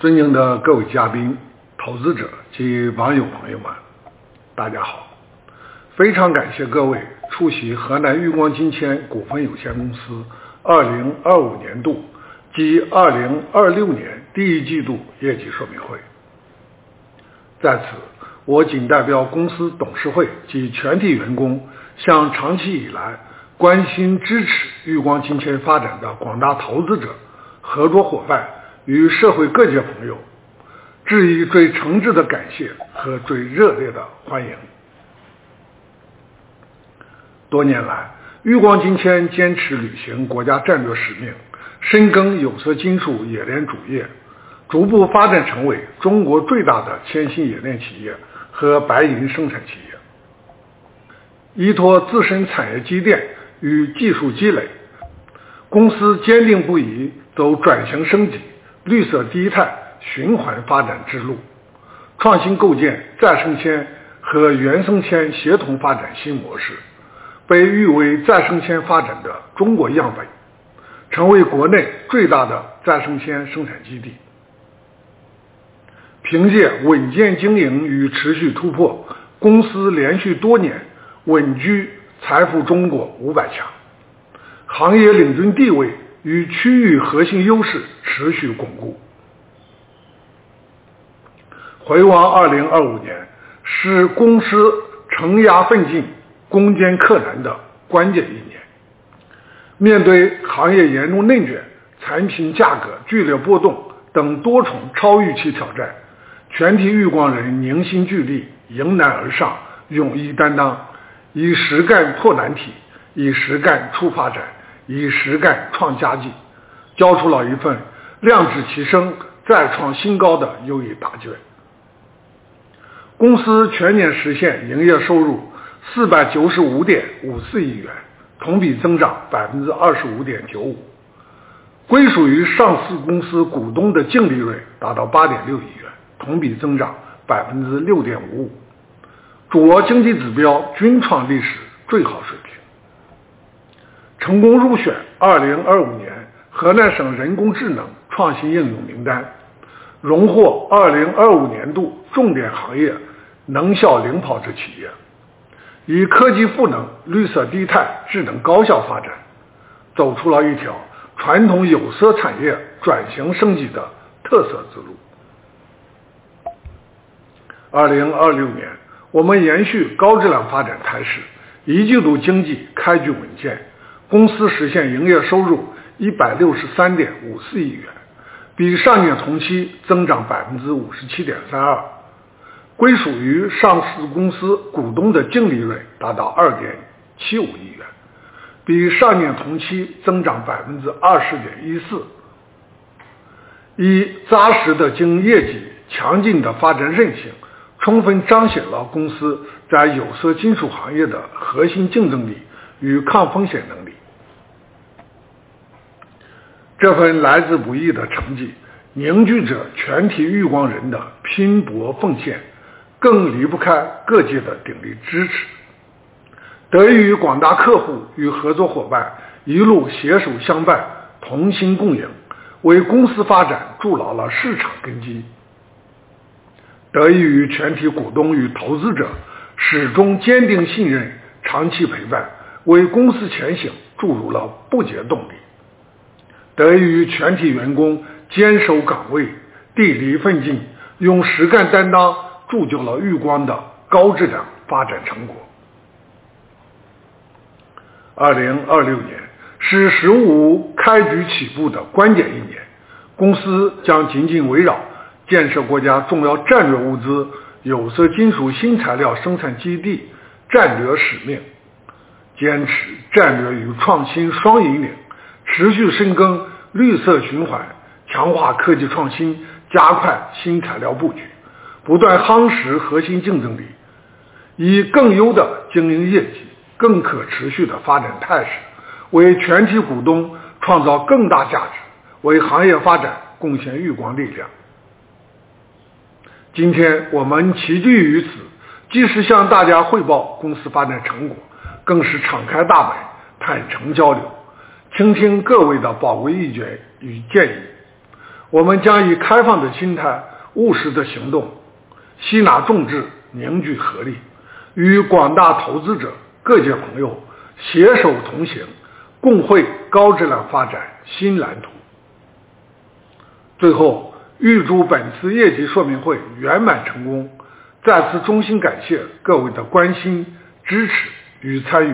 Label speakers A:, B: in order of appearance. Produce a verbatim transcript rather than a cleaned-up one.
A: 尊敬的各位嘉宾、投资者及网友朋友们，大家好！非常感谢各位出席河南裕光金钱股份有限公司二零二五年度及二零二六年第一季度业绩说明会。在此，我谨代表公司董事会及全体员工，向长期以来关心支持裕光金钱发展的广大投资者、合作伙伴与社会各界朋友，致以最诚挚的感谢和最热烈的欢迎。多年来，裕光金钱坚持履行国家战略使命，深耕有色金属冶炼主业，逐步发展成为中国最大的铅锌冶炼企业和白银生产企业。依托自身产业积淀与技术积累，公司坚定不移走转型升级、绿色低碳、循环发展之路，创新构建再生铅和原生铅协同发展新模式，被誉为再生铅发展的中国样本，成为国内最大的再生铅生产基地。凭借稳健经营与持续突破，公司连续多年稳居财富中国五百强，行业领军地位与区域核心优势持续巩固。回望二零二五年，是公司承压奋进、攻坚克难的关键一年。面对行业严重内卷、产品价格剧烈波动等多重超预期挑战，全体裕光人凝心聚力，迎难而上，勇于担当，以实干破难题，以实干促发展，以实干创佳绩，交出了一份量质齐升、再创新高的优异答卷。公司全年实现营业收入四百九十五点五四亿元，同比增长 百分之二十五点九五， 归属于上市公司股东的净利润达到 八点六亿元，同比增长 百分之六点五五， 主要经济指标均创历史最好水平。成功入选二零二五年河南省人工智能创新应用名单，荣获二零二五年度重点行业能效领跑之企业，以科技赋能、绿色低碳、智能高效发展，走出了一条传统有色产业转型升级的特色之路。二零二六年，我们延续高质量发展态势，一季度经济开局稳健，公司实现营业收入一百六十三点五四亿元，比上年同期增长 百分之五十七点三二， 归属于上市公司股东的净利润达到 二点七五亿元，比上年同期增长 百分之二十点一四， 以扎实的经营业绩、强劲的发展韧性，充分彰显了公司在有色金属行业的核心竞争力与抗风险能力。这份来之不易的成绩，凝聚着全体裕光人的拼搏奉献，更离不开各界的鼎力支持。得益于广大客户与合作伙伴一路携手相伴、同心共赢，为公司发展筑牢了市场根基。得益于全体股东与投资者始终坚定信任、长期陪伴，为公司前行注入了不竭动力。得益于全体员工坚守岗位、砥砺奋进，用实干担当铸就了裕光的高质量发展成果。二零二六年是“十五”开局起步的关键一年，公司将紧紧围绕建设国家重要战略物资有色金属新材料生产基地战略使命，坚持战略与创新双引领，持续深耕绿色循环，强化科技创新，加快新材料布局，不断夯实核心竞争力，以更优的经营业绩、更可持续的发展态势，为全体股东创造更大价值，为行业发展贡献裕光力量。今天我们齐聚于此，既是向大家汇报公司发展成果，更是敞开大门，坦诚交流，倾听各位的宝贵意见与建议。 我们将以开放的心态、务实的行动，吸纳众志，凝聚合力，与广大投资者、各界朋友携手同行，共绘高质量发展新蓝图。最后，预祝本次业绩说明会圆满成功，再次衷心感谢各位的关心、支持与参与。